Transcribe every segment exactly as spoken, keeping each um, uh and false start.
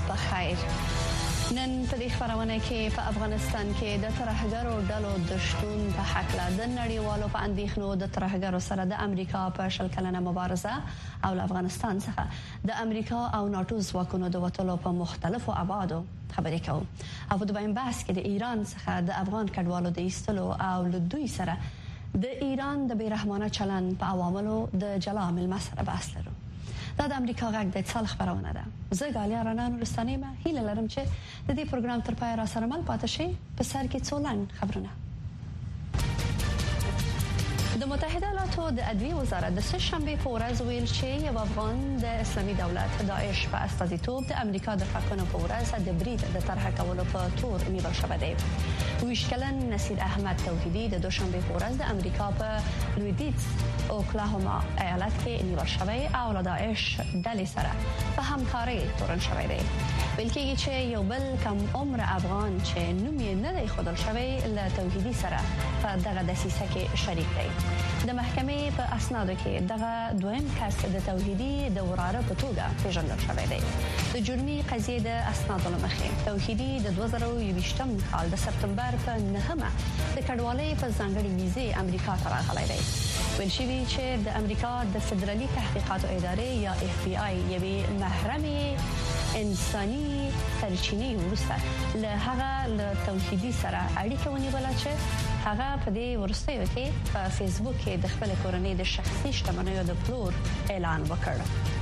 په خیر. نن په دې خبرونه کې په افغانستان کې د ترهګرو ډلو د شتون په حق لا د نړیوالو په اندېښنو د ترهګرو سره د امریکا په شل کلنه مبارزه او له افغانستان څخه د امریکا او ناتو ځواکونو د وټلو په مختلفو ابعادو خبرې کوو. او په دویم بحث کې د ایران څخه د افغان کډوالو د ایستلو او له دوی سره د ایران د بیرحمانه چلن په عواملو د جلا ملمه سره بحث لرو. دا د امریکا غږ د اتصال خبرونه ده. زه غالیا رانان ورستانې ما هیله لرم چې د دې پروګرام تر پای را سره مل پاتې شي. په سر کې څولن خبرونه. د متحده ایالاتو د عدلیې وزارت د سه شنبه په ورځ ویل چې یو افغان د اسلامي دولت داعش په استازیتوب د امریکا د ټاکنو په ورځ د برید د طرح کولو په تور نیول شوی دی. ویش کلن نصیر احمد توحیدی د دوشنبه په ورځ د امریکا په لویدیز اوکلاهوما ایالت کې نیول شوی او له داعش ډلې سره په همکارۍ تورن شوی دی. ویل کېږي چې یو بل کم عمر افغان چې نوم یې نه دی ښودل شوی له توحیدی سره په دغه دسیسه کې شریک دی. د محکمې په اسنادو کې دغه دویم کس د توحیدی د وراره په توګه پیژندل شوی دی. د جرمي قضیې د اسنادو له مخې توحیدی د دوه زره یوویشتم کال د سپتمبر په نهمه د کډوالۍ په ځانګړي ویزې امریکا ته راغلی دی. ویل شوي چې د امریکا د فدرالي تحقیقاتو ادارې یا اف بی آی یوې محرمې انساني سرچینې وروسته له هغه له توحیدی سره اړیکه ونیوله چې هغه په دې ورستیو کې په فیسبوک کې د خپل کورنۍ د شخصي شتمنیو د پلور اعلان وکړ.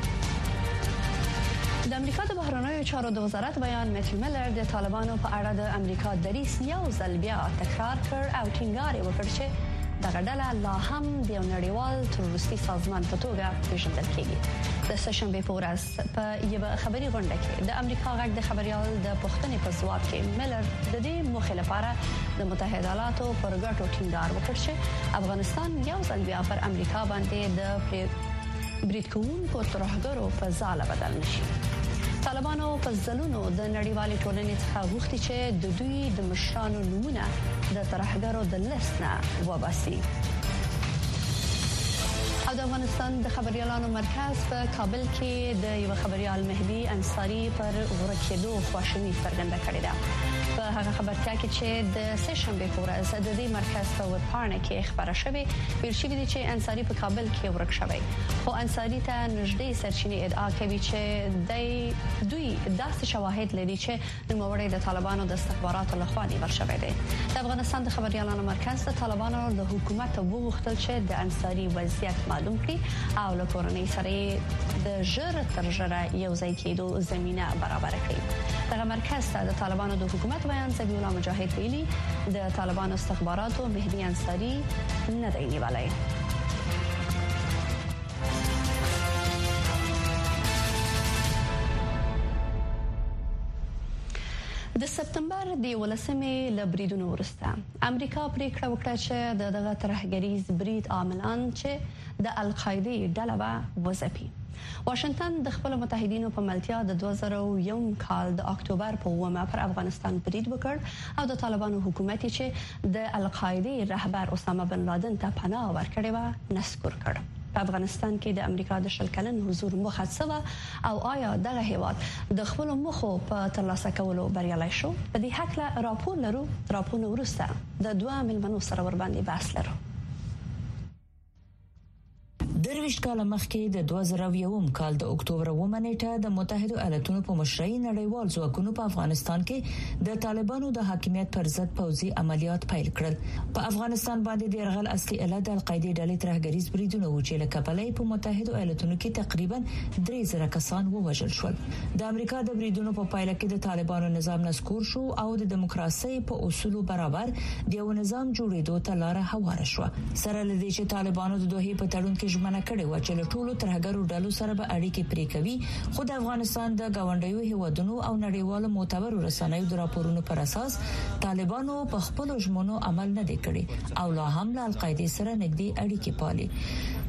د امریکا د بهرنیو چارو د وزارت بیان میټل میلر د طالبانو په اړه د امریکا دریس یو ځل بیا تکرار کړ او ټینګار وکړ چې دغه ډله لا هم د یو نړیوال تروریستي سازمان په توګه پیژندل کیږي. د سه شنبه په ورځ په یوه خبري غونډه کې د امریکا غږ د خبريال د پښتنې په ځواب کې میلر د دې موخې لپاره د متحده ایالاتو پر ګټو ټینګار وکړ چې افغانستان یو ځل بیا پر امریکا باندې د برید کوونکو ترهګرو په ځاله بدل نشي. طالبانو په ځلونو د نړیوالې ټولنې څخه غوښتي چې د دوی د مشرانو نومونه د ترهګرو د لیست نه وباسي. او د افغانستان د خبريالانو مرکز په کابل کې د یو خبريال مهدي انصاری پر ورکېدو خواشیني څرګنده کړې ده. په هغه خبرتیا کې چې د سه شنبه په ورځ د دې مرکز په وپاڼه کې خبره شوې ویل شوی دی چې انصاری په کابل کې ورک شوی. خو انصاری ته نږدې سرچینې ادعا کوي چې د دوی داسې شواهد لري چې نوموړی د طالبانو د استخباراتو لخوا نیول شوی دی. د افغانستان د خبريالانو مرکز د طالبانو له حکومت وغوښتل چې د انصاری وضعیت معلوم کړي او له کورنۍ سره د ژر تر ژره یو ځای کېدو زمينه برابر کړي. دغه مرکز ته د طالبانو د حکومت بیان زبی الله مجاهد ویلي د طالبانو استخباراتو مهدي انصاری نه دی نیولای. د سپتمبر د ولسمې لبریدونو وروسته امریکا پریکړه وکړه چې د دغه ترهګریز برید عاملان چې د القاعده ډله و وځپي. واشنگټن د خپل متحدینو په ملتیا د دوه زره یو کال د اکتوبر په اوومه پر افغانستان برید وکړ او د طالبانو حکومت چې د القاعده رهبر اسامه بن لادن ته پناه ورکړې و نسکور کړ. په افغانستان کې د امریکا د شل کلن حضور موخه څه او آیا دغه هیواد د خپل مخو په ترلاسه کولو بریالي شو؟ په دې حق له راپور لرو. راپور وروسته د دوه ملمنو سره ور باندې بحث لرو. درویشت کال مخکې د دوه زره یو کال د اکتوبر اوومه نیټه د متحده ایالاتونو په مشرۍ نړیوال ځواکونو په افغانستان کې د طالبانو د حاکمیت پر ضد پوځي عملیات پیل کړل. په افغانستان باندې د يرغل اصلي علت د القاعده ډلې ترهګریز بریدونه و چې له کبلې په متحده ایالاتونو کې تقریبا درې زره کسان ووژل شول. د امریکا د بریدونو په پایله کې د طالبانو نظام نسکور شو او د دیموکراسي په اصولو برابر د یو نظام جوړېدو ته لار هواره شو. سره لدې چې طالبانو د دوه په تړون کې ژمنه کړې و چې له ټولو ترهګرو ډلو سره به اړیکې پرې کوي. خو د افغانستان د گاونډیو هیوادونو او نړیوالو معتبرو رسنیو د راپورونو پر اساس طالبانو په خپل ژمنو عمل نه دی کړی او لا هم له القاعده سره نږدې اړیکې پالي.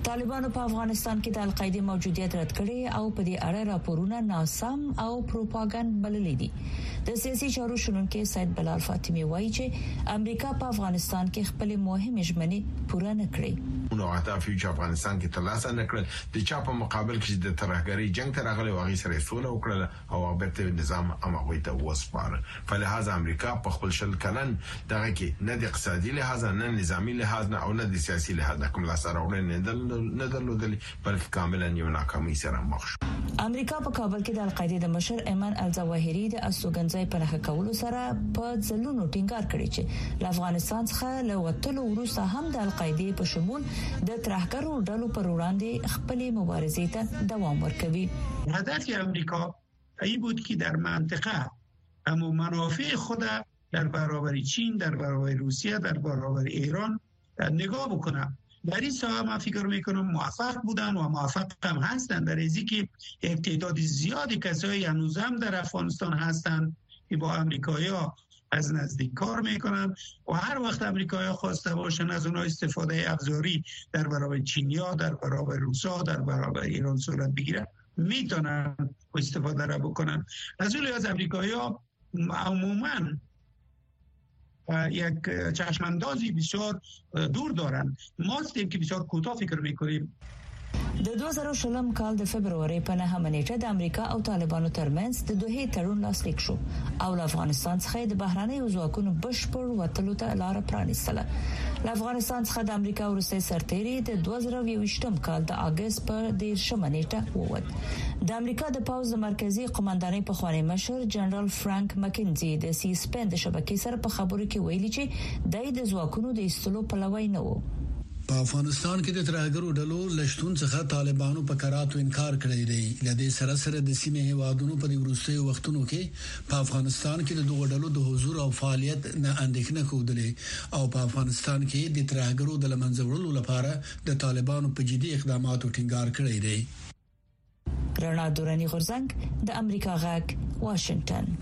طالبانو په افغانستان کې د القاعده موجودیت رد کړي او په دې اړه راپورونه ناسم او پروپاګاندا بللي دي. د سیاسي چارو شنونکو سید بلال فاطمی وایي چې امریکا په افغانستان کې خپل مهمه ژمنې پوره نه کړې. نو اهداف چې افغانستان کې ترلاسه نکړل د چا په مقابل کې د ترهګری جنگ ته راغلي واغې سره سوله وکړه او هغه نظام امغوي ته وسپاره. فلهذا امریکا په خپل شل کلن دغه کې نه د اقتصادي لحاظ نه نظامی لحاظ نه او نه د سیاسي لحاظ نه کوم لاسه راوړل نه درلودل بلکې کاملا یو ناکامي سره مخ شو. امریکا په کابل کې د القاعده د مشر ایمن الظواهری د استوګنځي په نخښه کولو سره په ځلونو ټینګار کړی چې له افغانستان څخه له وټلو وروسته هم د القاعده په شمول د ترهګرو ډلو پر وړاندې خپل مبارزې ته دوام ورکوي. هدف امریکا ای بود که در منطقه اما منافع خود در برابر چین، در برابر روسیه، در برابر ایران نگاه بکنه. در این ساحه من فکر میکنم موفق بودن و موفق هم هستن، در ازی که یک تعداد زیادی کسایی هنوز هم در افغانستان هستن که با امریکایی‌ها از نزدیک کار میکنن و هر وقت امریکایی‌ها خواسته باشن از اونها استفاده ابزاری در برابر چینیا، در برابر روسا، در برابر ایران صورت بگیره میتونن استفاده را بکنن. از اون لحاظ امریکایی‌ها عموما یک چشماندازی بسیار دور دارن. ما هستیم که بسیار کوتاه فکر میکنیم. د دوه زره شلم کال د فبرवरी په نهمه نیټه د امریکا او طالبانو ترمنځ د دوه تړون لاسلیک شو او له افغانستان څخه د بهراني ځواکونو بشپړ وټلو ته لار پرانیستله. له افغانستان څخه د امریکا ورسته سرتيري د دوه زره یوویشتم کال د اگست په دیرشمه نیټه ووت. د امریکا د پوز مرکزی قومندانۍ په خوانی مشر جنرال فرانک مکنزي د سی سپین د شبکې سره په خبرو کې ویلي چې د د ځواکونو د ایستلو پلوی نه وو. په افغانستان کې د ترهګرو ډلو لشتون څخه طالبانو په کراتو انکار کړی دی. لدې سره سره د سیمې هیوادونو په وروستیو وختونو کې په افغانستان کې د دوه ډلو د حضور او فعالیت نه اندېښنه کودلې او په افغانستان کې د ترهګرو د لمنځورلو لپاره د طالبانو په جدي اقداماتو ټینګار کړی دی. رڼا دورانی غورځنګ د امریکا غږ واشنگټن.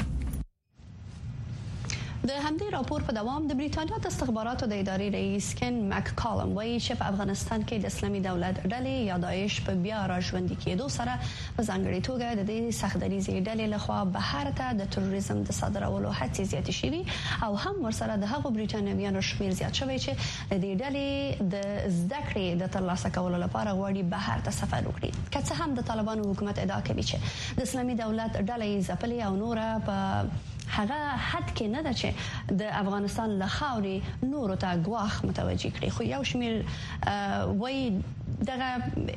د همدې راپور په دوام د بریټانیا د استخباراتو د ادارې رئیس کن مککالم وایي چې په افغانستان کې د اسلامي دولت ډلې یا داعش په بیا راژوندي کېدو سره په ځانګړي توګه د دې سختدریزي ډلې لخوا بهر ته د تروریزم د صادرولو هڅې زیاتې شوي او هم ورسره د هغو بریټانویانو شمیر زیات شوی چې د دې ډلې د زده کړې د ترلاسه کولو لپاره غواړي بهر ته سفر وکړي. که څه هم د طالبانو حکومت ادعا کوي چې د اسلامي دولت ډلې ځپلې او نور په هغه حد کې نه ده چې د افغانستان له خاورې نورو ته ګواښ متوجي کړي. خو یو شمیر وایي دغه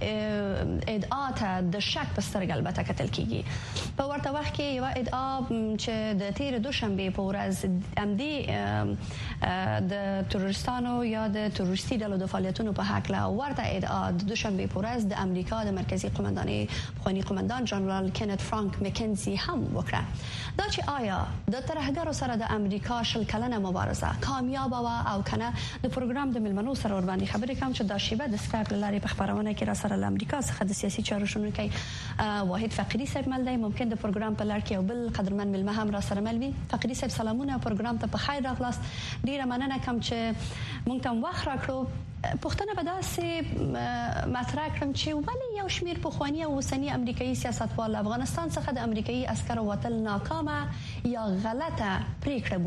ادعا ته د شک په سترګه البته کتل کیږي. په ورته وخت کې یو ادعا چې د تیر دوشنبه په ورځ امدي د تروریستانو یا د تروریستي ډلو د فعالیتونو په حق له ورته ادعا د دوشنبه په ورځ د امریکا د مرکزی قومندانۍ خوانی قومندان جنرال کینت فرانک مکنزي هم وکړه. دا چې آیا د ترهګرو سره د امریکا شل کلنه مبارزه کامیاب و او کنه د پروګرام د ملمنو سره ور باندې خبرې کوم چې دا شیبه د سکایپ لارې په خبرونه کې را سره د امریکا څخه د سیاسي چارو شنونکي واحد فقيري صاحب مل دی. ممکن د پروګرام په لار کې یو بل قدرمن ملمه هم را سره مل وي. فقيري صاحب سلامونه، پروګرام ته په خیر راغلاست. ډیره مننه کوم چې مونږ ته وخت راکړو. پښتنه به داسې مطرح کړم چې ولې یو شمیر پخوانی او اوسنی امریکایي سیاستوال افغانستان څخه د امریکایي عسکرو وتل ناکامه یا غلطه پریکړه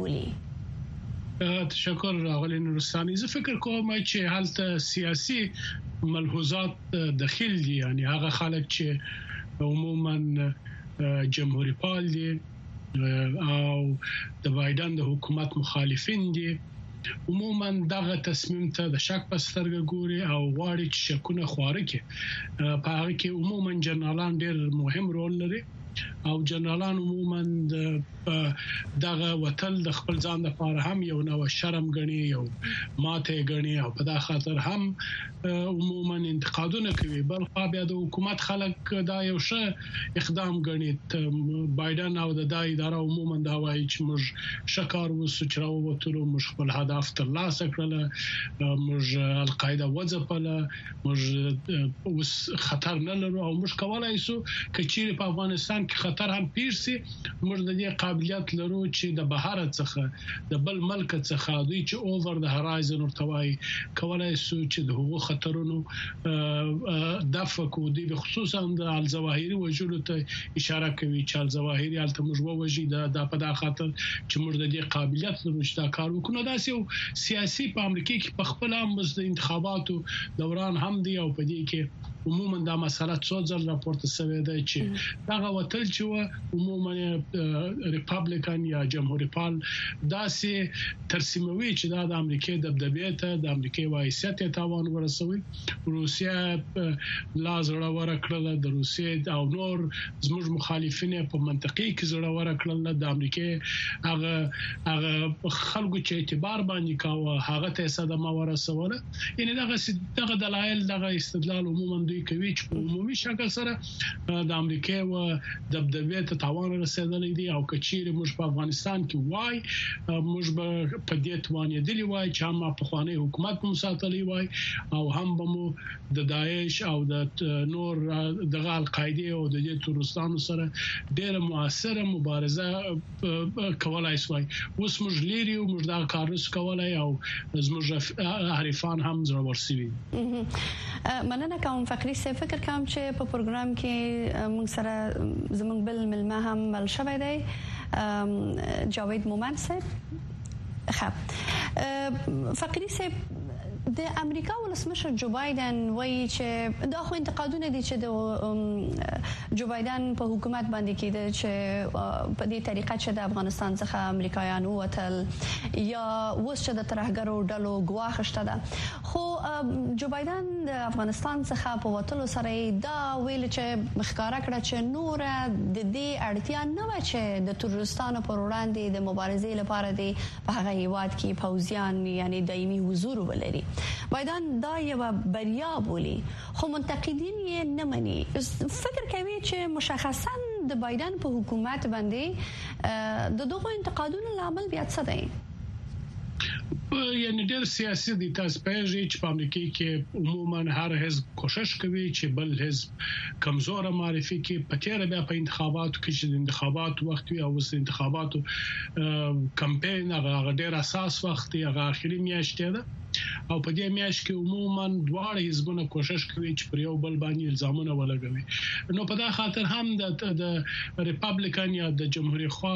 بولي. تشکر راغلی نورستاني. زه فکر کوم چې حالت سیاسي ملحوظات داخل دي، یعنی هغه خلک چې عموما جمهوریت پال دي او د بایدن د حکومت مخالفین دي، عموما دغه تصمیم ته د شک په سترګه ګوري او غواړي چې شکونه خواره کړي. په هغه کې عموما جنرالان ډېر مهم رول لري او جنرالان عموما دغه وتل د خپل ځان لپاره هم یو نوع شرم غني، یو ماته غني او په دا خاطر هم عموما انتقادونه کوي. بل خو بیا د حکومت خلک دا یو ښه اقدام غني. بایدن او د دای اداره عموما دا وایي چې موږ شکار وسو چې راووتلو، موږ خپل هدف ترلاسه کړل، موږ القاعده وځپله، موږ اوس خطر نه لرو او موږ کولای شو چې په افغانستان کې خطر هم پیښ شي موږ د دې قابلیت لرو چې د بهر څخه د بل ملک څخه دوی چې اوور د هرایزن ورتوي کولای شو چې د هغو خطرونو دفع کوو د خصوصا د الظواهري وجلو ته اشاره کوي چې الظواهري الته موږ ووجي د په دا خاطر چې موږ د دې قابلیت لرو چې دا کار وکړو دا سیاسي سیاسي په امریکا کې په خپل هم د انتخاباتو دوران هم دی او په دې کې عموما دا مسله څو ځل راپورته شوې ده چې دا وتل چې عموما ریپابلیکن یا جمهوریت پال دا سي ترسیموي چې دا د امریکا د دبدبې ته د امریکا وایسیت ته تاوان ورسوي روسیا لازړه ورکړه د روسیا او نور زموږ مخالفین په منطقي کې زړه ورکړه د امریکا هغه هغه خلکو چې اعتبار باندې کاوه هغه ته صدمه ورسوله یعنی دغه دغه دلایل دغه استدلال عموما دوی کوي چې په عمومي شکل سره د امریکا او دبدبې ته تاوان رسیدلې دي او کچېره موږ په افغانستان کې وای موږ به په دې توانې دی وای چې هم په خواني حکومت په مساتلې وای او هم به مو د داعش او د نور دغه القاعده او د دې تورستانو سره ډېر موثره مبارزه کولای شوی اوس موږ لري او موږ دا کار رس کولای او زموږ حریفان هم زړه ورسوي مننه کوم فقري سه فکر کوم چې په پروګرام کې موږ سره زموږ بل ملما هم مل شوی دی جاوید مومن صاحب خب فقري سه د امریکا ولسمشر جو بایدن وایي چې دا خو انتقادونه دي چې د جو بایدن په حکومت باندې کېده چې په دې طریقه چې د افغانستان څخه امریکایان وتل یا وس چې د ترهګرو ډلو ګواښ ده خو جو بایدن د افغانستان څخه په وتلو سره دا ویل چې ښکارا کړه چې نور د دې اړتیا نه و چې د تروریستانو پر وړاندې د مبارزې لپاره دی په هغه هیواد کې پوځیان یعنی دایمي حضور ولري بایدن دا یو بریا بولی خو منتقدین یې نه مني فکر کوي چې مشخصا د بایدن په حکومت باندې د دغه انتقادونو لامل بیا څه دی یعنی ډېر سیاسي دي تاسو په چې په امریکا کې عموما هر حزب کوشش کوي چې بل حزب کمزور معرفي کې پټیره بیا په انتخاباتو کې چې د انتخاباتو وخت وي او د انتخاباتو کمپاین هغه ډېر اساس وخت هغه اخري میاشت ده او په دې میاشت کې عموما دواړه حزبونه کوشش کوي چې پر یو بل باندې الزامونه ولګوي نو په دا خاطر هم د ریپابلیکن یا د جمهوریت خوا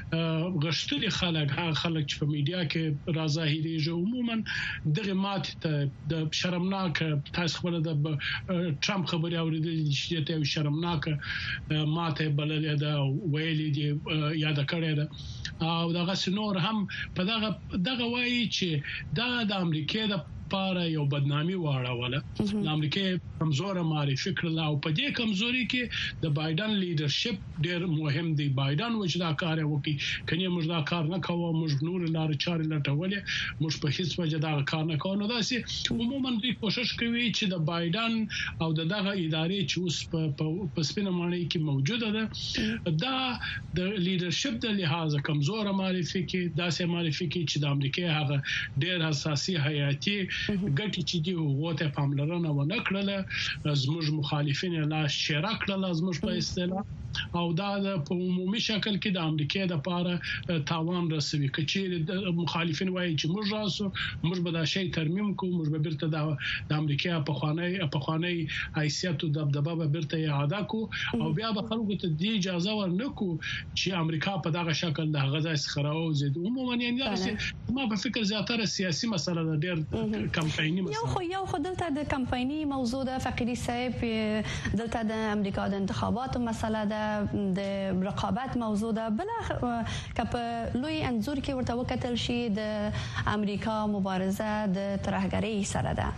غشتري خلک هغه خلک چې په میډیا کې راځي عموما دغه مات ته د شرمناک تاسو خپل د ټرمپ خبري اوریدل چې ته شرمناک ماته بلل دا ویلي دی یاد کړی دا او دغه سنور هم په دغه دغه وایي چې دا د امریکا د لپاره یو بدنامي واړوله د امریکا کمزور معرفي کړل او په دې کمزوري کې د بایدن لیدرشپ ډېر مهم دی بایدن وجه دا کار وکړي کني موږ دا کار نه کوو موږ نور لار چارې لټولې موږ په هیڅ وجه دا کار نه کوو نو دا سي عموما دوی کوشش کوي چې د بایدن او دغه ادارې چې اوس په سپینه مانۍ کې موجوده ده دا د لیدرشپ د لحاظ کمزور معرفي کې داسې معرفي کې چې د امریکا هغه ډېر حساسي حیاتي ګټي چې دی وته پاملرنه و نه کړله زموږ مخالفین لا شیره کړله زموږ په اصطلاح او دا په عمومي شکل کې د امریکا د لپاره تاوان رسوي کچې د مخالفین وایي چې موږ راسو موږ به دا شی ترمیم کوو موږ به بیرته د امریکا په خوانی په خوانی حیثیت او دبدبه به بیرته اعاده کوو او بیا به خلکو ته د اجازه ورنکو چې امریکا په دغه شکل د غزا څخه راوځي عموما یعنی ما په فکر زیاتره سیاسي مسله ده ډېر کمپایني مسله یو خو یو خو دلته د کمپایني موضوع ده فقيري صاحب دلته د امریکا د انتخاباتو مسله ده د رقابت موضوع ده بل کپ لوی انزور کې ورته وکتل شي د امریکا مبارزه د ترهګرۍ سره ده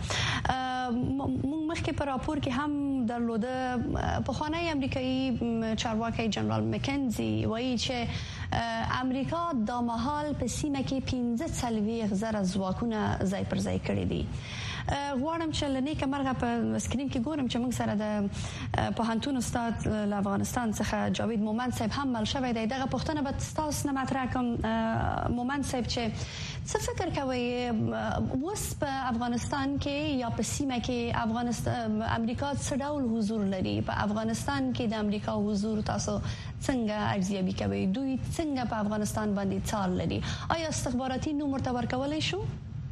موږ مخکې په راپور کې هم درلوده په خوانی امریکایي چارواکي جنرال مکنزي وایي چې امریکا د مهال په سیمه کې پنځه څلوېښت زره ځواکونه ځای پر ځای کړی دي غواړم چې لنی کمرغه په سکرین کې ګورم چې موږ سره د پوهنتون استاد له افغانستان څخه جاوید مومند صاحب هم مل شوی دی. دغه پوښتنه به تاسو نه مطرح کوم مومند صاحب چې څه فکر کوي اوس په افغانستان کې یا په سیمه کې افغانستان امریکا څه ډول حضور لري؟ په افغانستان کې د امریکا حضور تاسو څنګه ارزیابي کوي؟ دوی څنګه په افغانستان باندې څار لري؟ آیا استخباراتي نوم ورته ورکولای شو؟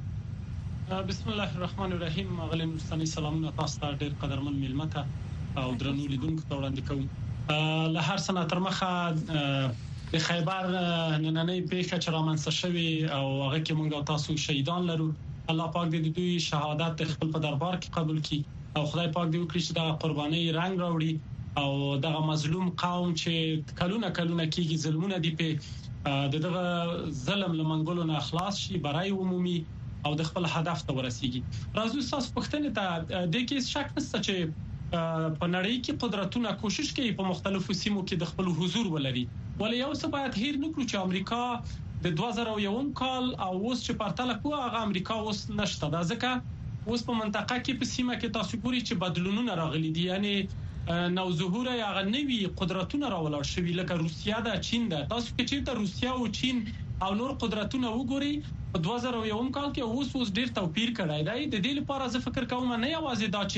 بسم الله الرحمن الرحیم. غلی نورستاني سلامونه تاسو ته ډېر قدرمن میلمته او درنو لیدونکو ته وړاندې کوم. له هر څه تر مخه د خیبر نننۍ پیښه چې رامنځته شوې او هغه کې موږ تاسو شهیدان لرو. الله پاک دې دوی شهادت خپل په دربار کې قبول کړي او خدای پاک دې وکړي چې دا قرباني رنگ راوړي او دغه مظلوم قوم چې کلونه کلونه کېږي ظلمونه دي په دغه ظلم لمنګولو نه خلاص شي، برای عمومي او د خپل هدف ته ورسیږي. راځو تاسو پوښتنه ته د کې شک نشته چې په نړۍ کې قدرتونه کوشش کوي په مختلفو سیمو کې د خپل حضور ولري، ولې یو څه باید هیر نکړو چې امریکا د دوه زره یو کال او اوس چې پرتله کوه هغه امریکا اوس نشته. دا ځکه اوس په منطقه کې په سیمه کې تاسو ګوري چې بدلونونه راغلي دي، یعنی نو ظهور یا غنوي قدرتونه راولر شوي لکه روسیا ده، چین ده. تاسو کې چې ته روسیا او چین او نور قدرتونه وګوري په دوه زره یو کال کې اوس اوس ډیر توپیر کړی دی. د دې لپاره زه فکر کوم نه یوازې دا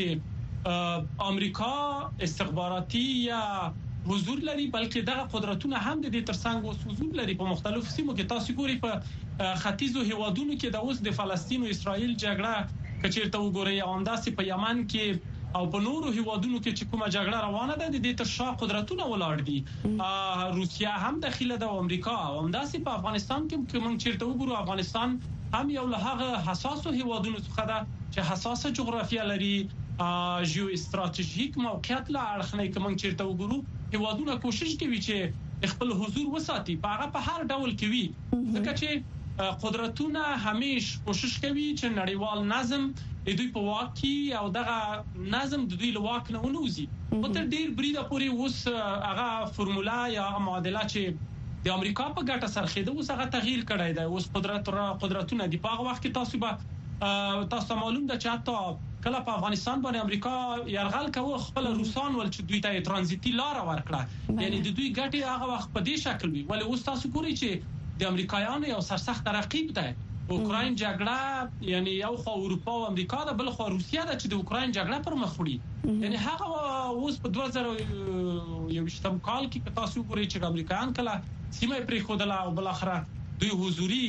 چې امریکا استخباراتي یا حضور لري بلکې دغه قدرتونه هم د دې ترڅنګ اوس حضور لري په مختلفو سیمو کې. تاسو ګوري په ختیځو هیوادونو کې د اوس د فلسطین او اسرائیل جګړه کچیرته وګوري او همداسې په یمن کې او په نورو هیوادونو کې چې کومه جګړه روانه ده د دې تر شا قدرتونه ولاړ دي. روسیا هم داخله ده او امریکا او همداسې په افغانستان کې کوم چیرته وګورو افغانستان هم یو له هغه حساسو هیوادونو څخه ده چې حساسه جغرافیه لري، جیو استراتیژیک موقعیت لا اړخنه کوم چیرته وګورو هیوادونه کوشش کوي چې خپل حضور وساتي په هغه په هر ډول کې وي، ځکه چې قدرتونه همیشه کوشش کوي چې نړیوال نظم د دوی په واک کې او دغه نظم د دوی له واک نه ونوزي. په تر ډیر بریده پورې اوس هغه فرمولا یا هغه معادله چې د امریکا په ګټه سرخېده اوس هغه تغییر کړی دی. اوس قدرت را قدرتونه دی په هغه وخت کې تاسو به تاسو معلوم ده چې حتی کله په افغانستان باندې امریکا يرغل کوي خپل روسان ول چې دوی ته ترانزیتي لار ورکړه، یعنی د دوی ګټه هغه وخت په دې شکل وي. ولې اوس تاسو ګورئ چې د امریکایانو یو سرسخت رقیب دی. اوکراین جګړه یعنی یو خو اروپا او امریکا ده، بل خو روسیا ده چې د اوکراین جګړه پر مخ وړي. یعنی هغه اوس په دوه زره یوویشتم کال کې تاسو ګورئ چې امریکایان کله سیمه پرې خودله او بل اخره دوی حضوري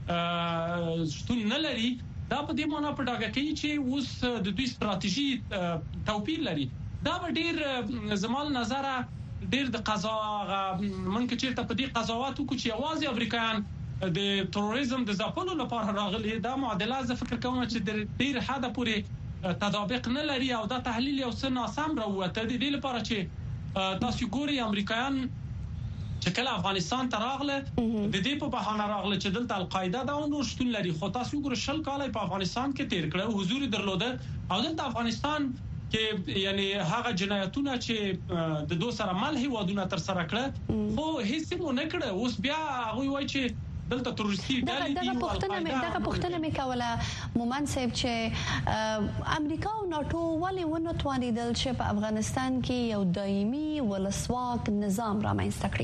شتون نه لري. دا په دې معنی په ډاګه کې چې اوس د دوی ستراتیژي توپیر لري. دا به ډیر زمال نظر ډیر د قضا منکه چیرته په دې قضاوت کو چې یوازې امریکایان د تروریزم د ځپلو لپاره راغلي. دا معادله زه فکر کوم چې د ډیر حد پورې تطابق نه لري او دا تحلیل یو څه ناسم راوته. د دې لپاره چې تاسو ګوري امریکایان چې کله افغانستان ته راغله د دې په بهانه راغله چې دلته القاعده دا نور شتون لري، خو تاسو ګورئ شل کال په افغانستان کې تیر کړو، حضور درلوده او دلته افغانستان کې یعنی هغه جنایتونه چې د دوه سره مل هیوادونه تر سره کړه خو هیڅ مو نه کړه. اوس بیا هغه وایي چې دلته تروریستي ډلې دي. دغه پوښتنه مې دغه پوښتنه مې کوله مومند صاحب چې امریکا او ناتو ولې ونه توانیدل چې په افغانستان کې یو دایمي ولسواک نظام رامنځته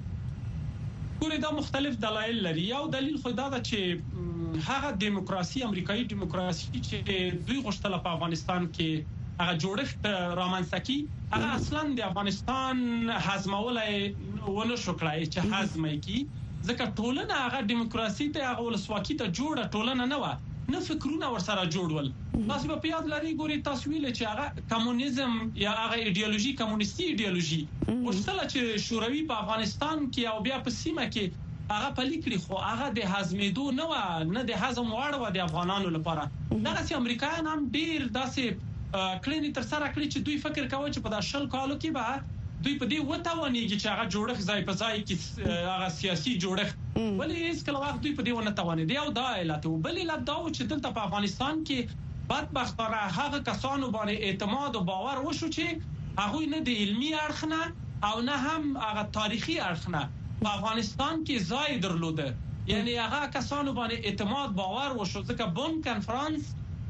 کړي؟ ګورې دا مختلف دلایل لري. یو دلیل خو دا ده چې هغه دیموکراسي امریکایي دیموکراسي چې دوی غوښتله په افغانستان کې هغه جوړښت رامنځته کړي هغه اصلا د افغانستان هضمولای ونه شو کړای چې هضم یې ځکه ټولنه هغه دیموکراسي ته هغه ولسواکي ته جوړه ټولنه نه و، نه فکرونه ورسره جوړول. تاسو په یاد لرئ ګوري تاسو ویل چې هغه کمونیزم یا هغه ایدئولوژي کمونیستي ایدئولوژي وشتله چې شوروي په افغانستان کې او بیا په سیمه کې هغه پلي کړی خو هغه د هضمېدو نه و، نه د هضم وړ و د افغانانو لپاره. دغه سي امریکایان هم ډیر داسې کلینی تر سره کړی چې دوی فکر کوي چې په داخل شل کالو کې به دوی په دې وتاونيږي چې هغه جوړښت ځای په ځای کې هغه سیاسي جوړښت ولې هیڅ کله وخت دوی په دې ونه توانېدي. او دا علت او بل علت دا چې دلته په افغانستان کې بدبختانه هغه کسانو باندې اعتماد او باور وشو چې هغه نه د علمي اړخ نه او نه هم هغه تاریخي اړخ نه په افغانستان کې ځای درلوده. یعنی هغه کسانو باندې اعتماد باور وشو ځکه بون کانفرنس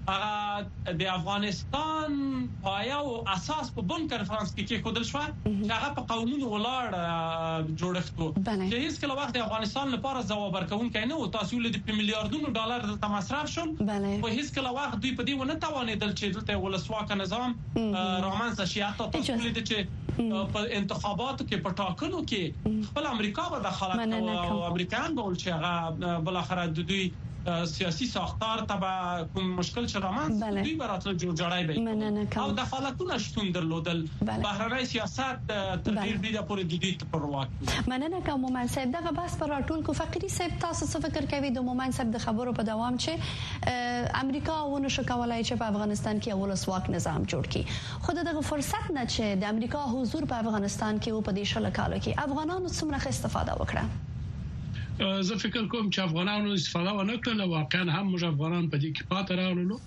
هغه د افغانستان پایا او اساس په بن کنفرانس کې کې خودل شو چې هغه په قانوني ولاړ جوړښت وو چې هیڅ کله وخت د افغانستان لپاره ځواب ورکوونکی نه و تاسو له د میلیارډونو ډالر د مصرف شول او هیڅ کله وخت دوی په دې ونه توانېدل چې دلته ولسواک نظام رومانس شي حتی تاسو لیدل چې په انتخاباتو کې په ټاکنو کې خپل امریکا به دخالت او امریکایان به ول چې هغه بل اخر د دوی سیاسي ساختار تبع کوم مشکل چې رومانس دوی براتله جوړ جوړای به او دخالتونه شتون درلودل بهرنی سیاست تر ډیر ډیر پورې د دې پر واک مننه کوم مومن صاحب دغه بس پر ټول کو فقري صاحب تاسو څه فکر کوي د مومن صاحب د خبرو په دوام چې امریکا ونه شو کولای چې په افغانستان کې ولسواک نظام جوړ کړي خو دغه فرصت نه چې د امریکا حضور په افغانستان کې او په دې شل کالو کې افغانانو څومره استفاده وکړه زه فکر کوم چې افغانانو استفاده ونه کړله واقعا هم موږ افغانان په دې کې پاتې راغلو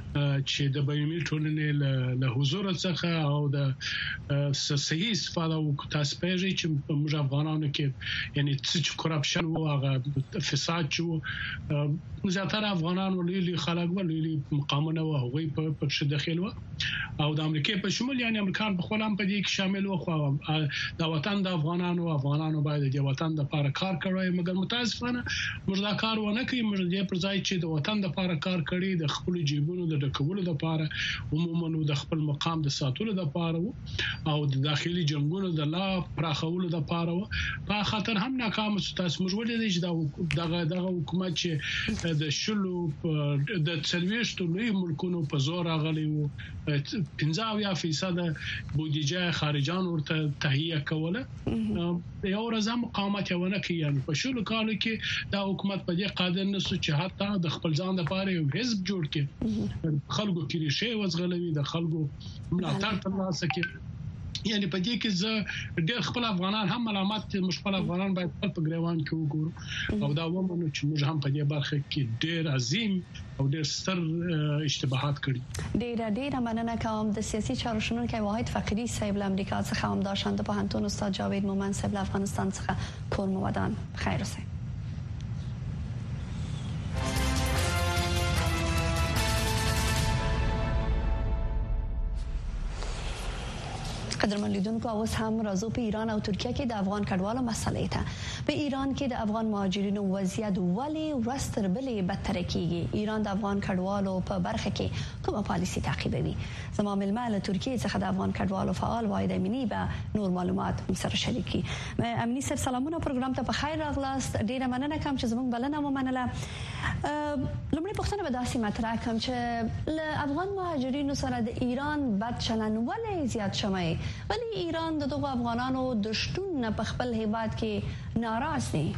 چې د بینالمللي ټولنې له حضور څخه او د صحیح استفاده وکړو تاسو پیژنئ چې موږ افغانانو کې یعنی چې کرپشن او هغه فساد چې زیاتره افغانان ولې خلک ولې مقامونه او هغوی په پښه داخل و او د امریکا په شمول یعنی امریکایان په خپل هم په دې کې شامل و خو د وطن د افغانانو افغانانو باید د وطن لپاره کار کوي مګر متاسفانه موږ دا کار ونه کوي موږ دې پر ځای چې د وطن لپاره کار کړي د خپل جیبونو د ډکولو لپاره عموما د خپل مقام د ساتلو لپاره او د داخلي جنگونو د لا پراخولو لپاره په خاطر هم ناکام شو تاسو موږ ولې چې دغه دغه حکومت چې د شلو د څلويشتو لوی ملکونو په زور غلي وو پنځه فیصد بودیجه خارجان ورته تهیه کوله یو ورځ مقاومت ونه کوي یعنی په شلو کالو کې دا حکومت په دې قادر نشو چې حتی د خپل ځان لپاره یو حزب جوړ کړي خلکو کې ریشه وزغلوي د خلکو ملاتړ ترلاسه کړي یعنی په دې کې زه ډېر خپل افغانان هم علامات مشکل افغانان باید خپل په ګریوان کې وګورو او دا ومنو چې موږ هم په دې برخه کې ډېر عظیم او ډېر ستر اشتباهات کړي ډېر ډېر مننه کوم د سیاسي چارو شنونکي واحد فقري صاحب له امریکا څخه هم داشتند په هنتون استاد جاوید مومن صاحب له افغانستان څخه کور مو ودان خیر اوسئ قدرمن لیدونکو اوس هم راځو په ایران او ترکیه کې د افغان کډوالو مسلې ته په ایران کې د افغان مهاجرینو وضعیت ولې ورستر بلې بدتر کیږي ایران د افغان کډوالو په برخه کې کومه پالیسي تعقیبوي زموږ ملمه له ترکیه څخه د افغان کډوالو فعال واحد امینی به نور معلومات سره شریکي امینی صاحب سلامونه پروګرام ته په خیر راغلاست ډیره مننه کوم چې زموږ بلنه مو منله لومړی پوښتنه به داسې مطرح کوم چې له افغان مهاجرینو سره د ایران بد چلند ولې زیات شوی ولی ایران د دغه افغانانو د شتون نه په خپل هیواد کې ناراض دي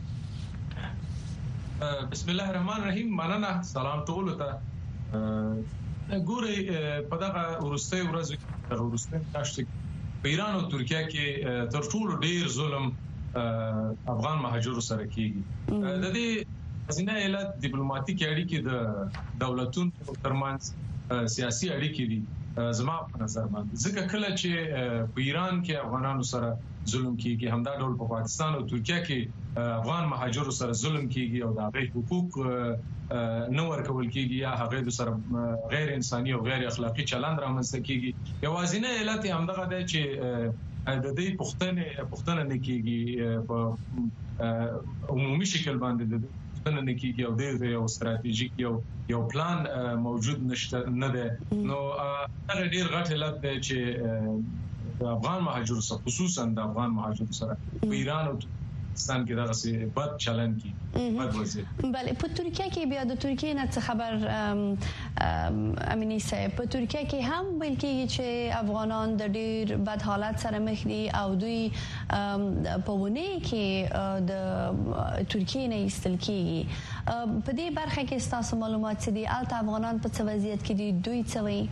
بسم الله الرحمن الرحیم مننه سلام ټول ته ګوري په دغه ورسته ورځ د ورسته تاسو په ایران او ترکیه کې تر ټولو ډیر ظلم افغان مهاجرو سره کیږي د دې ځینې علت ډیپلوماټیک اړیکې د دولتونو ترمنځ سیاسي اړیکې دي زما په نظر باندې ځکه کله چې په ایران کې افغانانو سره ظلم کیږي همدا ډول په پاکستان او ترکیه کې افغان مهاجرو سره ظلم کیږي او د هغوی حقوق نه ورکول کیږي یا هغوی سره غیر انساني او غیر اخلاقی چلند رامنځته کیږي یوازینی علت همدغه دی چې د دې پښتنه پښتنه نه کیږي په عمومي شکل باندې د پښتنه نه کیږي او د یو ستراتیژیک یو یو پلان موجود نشته نه ده نو هغه ډیر غټ علت دی چې د افغان مهاجرو سره خصوصا د افغان مهاجرو سره په ایران او پاکستان کې دغه څه بد چلن کی بد وضعیت بله په ترکیه کې بیا د ترکیه نه څه خبر امینی صاحب په ترکیه کې هم ویل کېږي چې افغانان د ډیر بد حالت سره مخ دي او دوی په ونه کې د ترکیه نه ایستل کېږي په دې برخه کې تاسو معلومات څه دي البته افغانان په څه وضعیت کې دي دوی څه وایي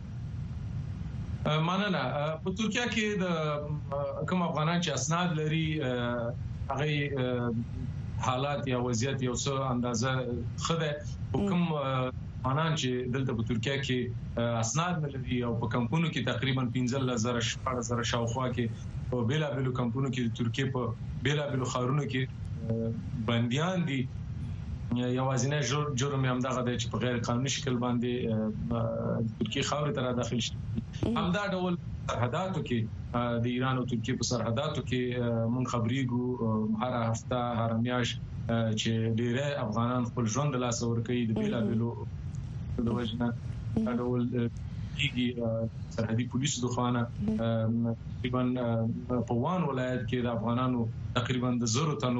مننه په ترکیه کې د کوم افغانان چې اسناد لري هغه حالات یا وضعیت یو څه اندازه خده حکم افغانان چې دلته په ترکیه کې اسناد لري او په کمپونو کې تقریبا پنځه زره شپږ زره شاوخوا کې په بیلا بیلو کمپونو کې د ترکیه په بیلا بیلو خارونو کې بنديان دي یوازینی جرم هم دغه د په غیر قانوني شکل باندې ترکیه خاورې ته داخل شي همدا ډول سرحداتو کې د ایران او ترکیه په سرحداتو کې مون خبريګو هر هفته هر میاشت چې ډیره افغانان خپل ژوند له لاسه ورکوي د بیلا بیلو د وجنه ډول کیږي سرحدي پولیسو د خوانه تقریبا په وان ولایت کې د افغانانو تقریبا د زرو تنو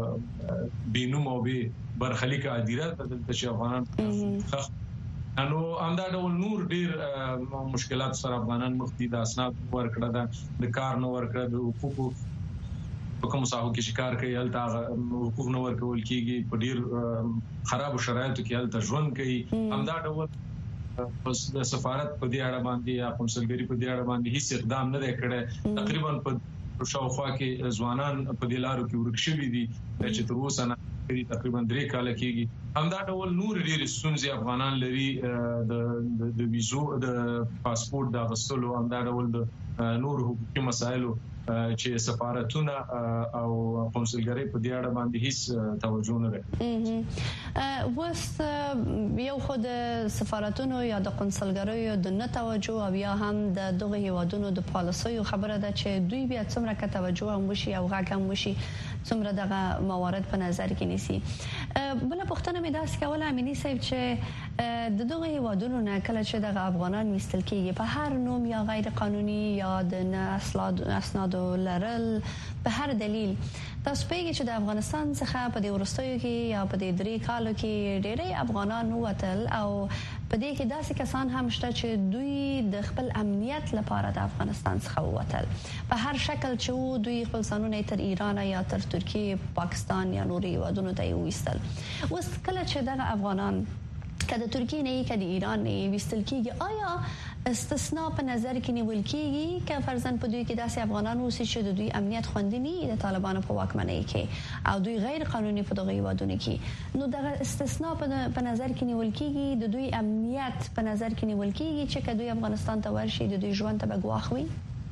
بینوم او به برخلیک عادیرات د چې افغانان انو امدا ډول نور ډیر مشکلات سره افغانان مخ دي د اسناد ورکړه د کار نو ورکړه د حقوقو په کوم ساحو کې شکار کوي هلته حقوق نو ورکول کیږي په ډیر خراب شرایطو کې هلته ژوند کوي امدا ډول پس د سفارت په دې اړه باندې یا قونسلګری په دې اړه باندې هیڅ اقدام نه کړي تقریبا په شاوخوا کې ځوانان په دې لارو کې ورک شوي دي چې تر اوسه نه تقریبا درې کال کېږي همدا ډول نور ډېر ستونزې افغانان لري د د ویزو د پاسپورت د غوښتلو همدا ډول د نور حقوقي مسایلو چې سفارتونه او قونسلګری په دې اړه باندې هیڅ توجه نه لري وس یو خود سفارتونو یا د قونسلګریو د نه توجه او یا هم د دغه هیوادونو د پالیسیو خبره ده چې دوی بیا څومره کا توجه هم وشي او غاګم وشي څومره دغه موارد په نظر کې نیسي بل پښتنه مې داس کوله امینی صاحب چې د دغه هیوادونو نه کله چې دغه افغانان مستل کېږي په هر نوم یا غیر قانوني یا د اسناد لرل په هر دلیل تاسو پیږي چې د افغانستان څخه په دې ورستیو کې یا په دې درې کالو کې ډېری افغانان وتل او په دې کې داسې کسان هم شته چې دوی د خپل امنیت لپاره د افغانستان څخه وتل په هر شکل چې دوی خپل ځانونه تر ایران یا تر ترکیه پاکستان یا نوري هیوادونو ته وستل اوس کله چې دغه افغانان کله ترکیه نه کله ایران نه وستل کېږي آیا استثناء په نظر کې نیول کېږي چې فرضاً په دوی کې داسې افغانان اوسي چې د دوی امنیت خوندنی د طالبانو په واکمنۍ کې او دوی غیر قانوني په دغه هیوادونو کې نو دغه استثناء په نظر کې نیول کېږي د دوی امنیت په نظر کې نیول کېږي چې دوی افغانستان ته ورشي د دوی ژوند ته بګواخوي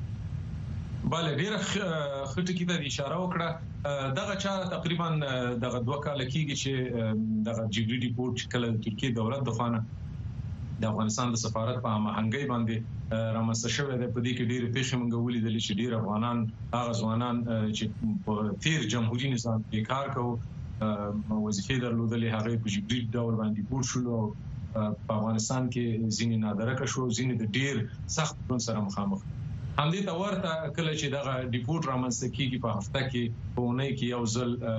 bale ډیره خټه کې د اشاره وکړه دغه چاره تقریبا دغه دوه کال کېږي چې دغه جبري ریپورت کله د ترکیه دولت د خانه د افغانستان د سفارت په هماهنګۍ باندې رامنځته شوې ده په دې کې ډېر پیښې موږ ولیدل چې ډېر افغانان هغه ځوانان چې په تیر جمهوریت نظام کې کار کوي وظیفې درلودلې هغه په جبري ډول باندې پور شول او په افغانستان کې ځینې نادرکه شو ځینې د ډېر سخت ژوند سره مخامخ همدې ته ورته کله چې دغه ریپورت رامنځته کیږي په هفته کې په اونۍ کې یو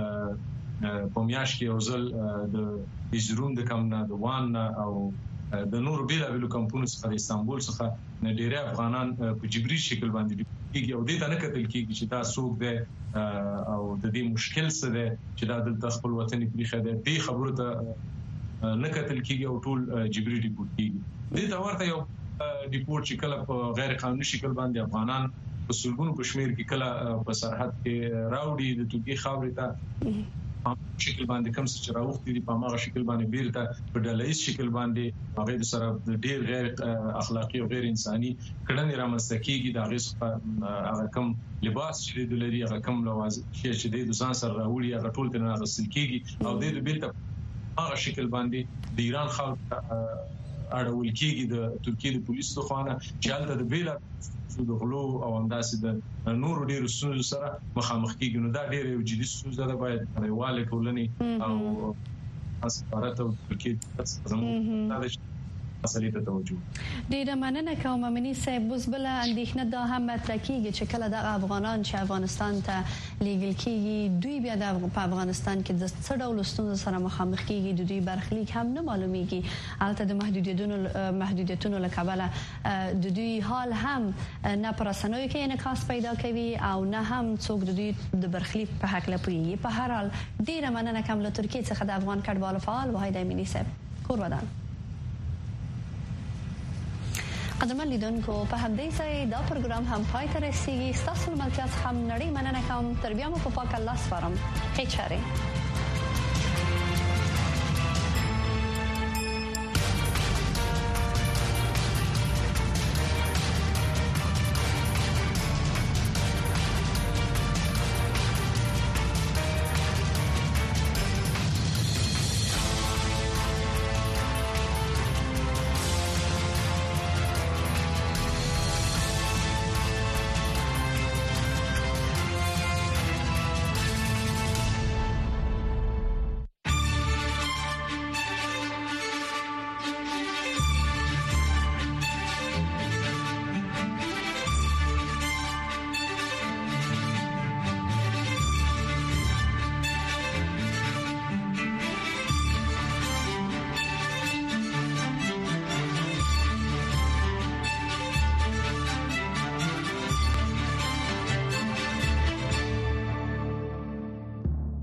ځل په میاشت کې یو ځل د ایزروم د کم نه د وان او د نور بیلا بیلو کمپونو څخه د استانبول څخه ډېر افغانان په جبري شکل باندې کېږي او دې ته نه کتل کېږي چې دا څوک دی او د دې مشکل څه دی چې دا دلته خپل وطن پریخه دی دې خبرو ته نه کتل کېږي او ټول جبري ریپورت کېږي دې ته ورته یو ریپورت چې کله په غیر قانوني شکل باندې افغانان په سلګونو په شمیر کې کله په سرحد کې راوړي د توګي خاورې ته په شکل باندې کوم څه راوختي دي په هغه شکل باندې بیرته په ډلهیز شکل باندې هغه سره ډیر غیر اخلاقی او غیر انساني کړنې رامنځته کیږي د هغه هغه کوم لباس چې د لري هغه کوم لوازم چې د ځان سره راوړي هغه ټول تر غسل کیږي او د بیرته هغه شکل باندې د ایران خلک اړول کیږي د ترکیه د پولیسو خوانه چې هلته د بیل د غلو او انداسې د نور ډیرو ستونزو سره مخامخ کیږي نو دا ډیره یو جدي ستونزه ده باید نړیواله ټولنې او سفارت او ترکیه زموږ مسلې ته توجه ډیره مننه کوم امینی صاحب اوس بل اندېښنه دا هم مطرح کیږي چې کله د افغانان چې افغانستان ته لیږل کیږي دوی بیا د افغانستان کې د څه ډول ستونزو سره مخامخ کیږي د دوی برخلیک هم نه معلومیږي البته د محدودیتونو محدودیتونو له کبله د دوی حال هم نه پر اسانوي کې انعکاس پیدا کوي او نه هم څوک د دوی د برخلیک په حق لپاره په هر حال ډیره مننه کوم له ترکیه څخه د افغان کډوالو فعال وحید امینی صاحب کور ودان قدرمن لیدونکو په همدې ځای دا پروګرام هم پای ته رسیدي ستاسو ملتیا څخه نړۍ مننه کوم تر بیا مو په پاک الله سپارم هیڅ چاره